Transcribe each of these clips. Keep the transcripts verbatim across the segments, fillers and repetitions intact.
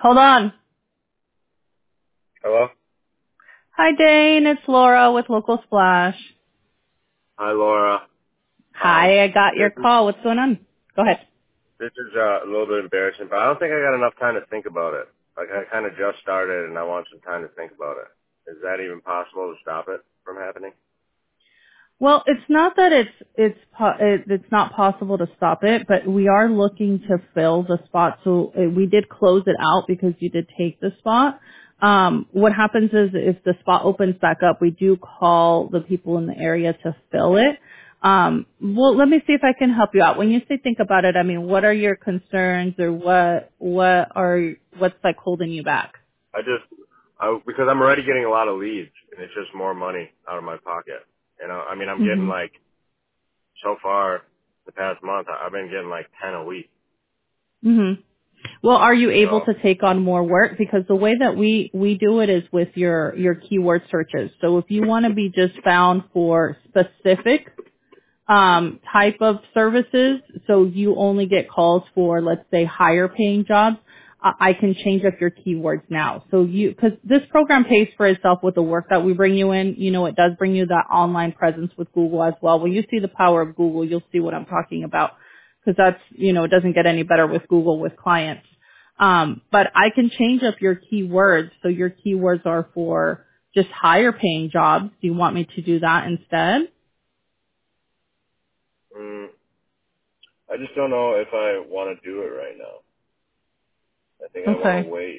Hold on. Hello? Hi, Dane. It's Laura with Local Splash. Hi, Laura. Um, Hi, I got your this is, call. What's going on? Go ahead. this is uh, a little bit embarrassing, but I don't think I got enough time to think about it. Like, I kind of just started, and I want some time to think about it. Is that even possible to stop it from happening? Well, it's not that it's it's po- it, it's not possible to stop it, but we are looking to fill the spot. So uh, we did close it out because you did take the spot. Um, what happens is if the spot opens back up, we do call the people in the area to fill it. Um, well, let me see if I can help you out. When you say think about it, I mean, what are your concerns or what what are what's like holding you back? I just, I, because I'm already getting a lot of leads, and it's just more money out of my pocket. You know, I mean, I'm getting Mhm. like, so far, the past month, I- I've been getting like ten a week. Mhm. Well, are you able So, to take on more work? Because the way that we, we do it is with your, your keyword searches. So if you want to be just found for specific, um, type of services, so you only get calls for, let's say, higher paying jobs, I I can change up your keywords now. So you, cause this program pays for itself with the work that we bring you in. You know, it does bring you that online presence with Google as well. When you see the power of Google, you'll see what I'm talking about. Cause that's, you know, it doesn't get any better with Google with clients. Um, but I can change up your keywords. So your keywords are for just higher paying jobs. Do you want me to do that instead? mm, I just don't know if I want to do it right now. I think I want to Okay. wait.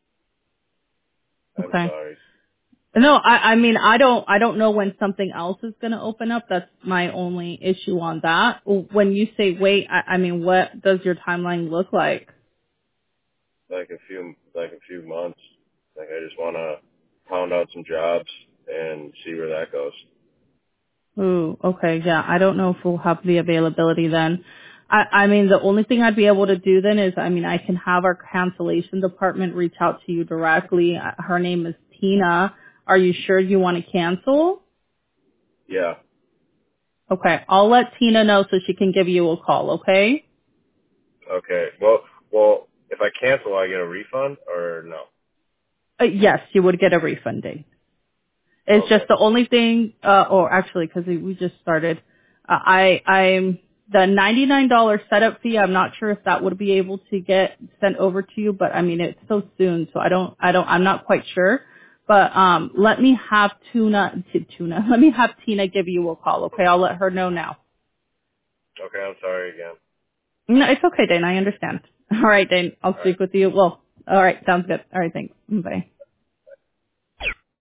I'm Okay. sorry. No, I, I mean, I don't, I don't know when something else is going to open up. That's my only issue on that. When you say wait, I, I mean, what does your timeline look like? like a few like a few months. Like I just want to pound out some jobs and see where that goes. Ooh, okay, yeah. I don't know if we'll have the availability then. I, I mean, the only thing I'd be able to do then is, I mean, I can have our cancellation department reach out to you directly. Uh, Her name is Tina. Are you sure you want to cancel? Yeah. Okay, I'll let Tina know so she can give you a call, okay? Okay. Well, well, if I cancel, I get a refund or no? Uh, yes, you would get a refunding. It's Okay. just the only thing, uh, or actually, because we we just started, uh, I, I'm, the ninety-nine dollars setup fee, I'm not sure if that would be able to get sent over to you, but I mean, it's so soon, so I don't, I don't, I'm not quite sure. But, um, let me have Tuna, t- Tuna, let me have Tina give you a call, okay? I'll let her know now. Okay. I'm sorry again. No, it's okay, Dane, I understand. All right, Dane, I'll All right. speak with you. Well, all right, sounds good. All right, thanks. Bye.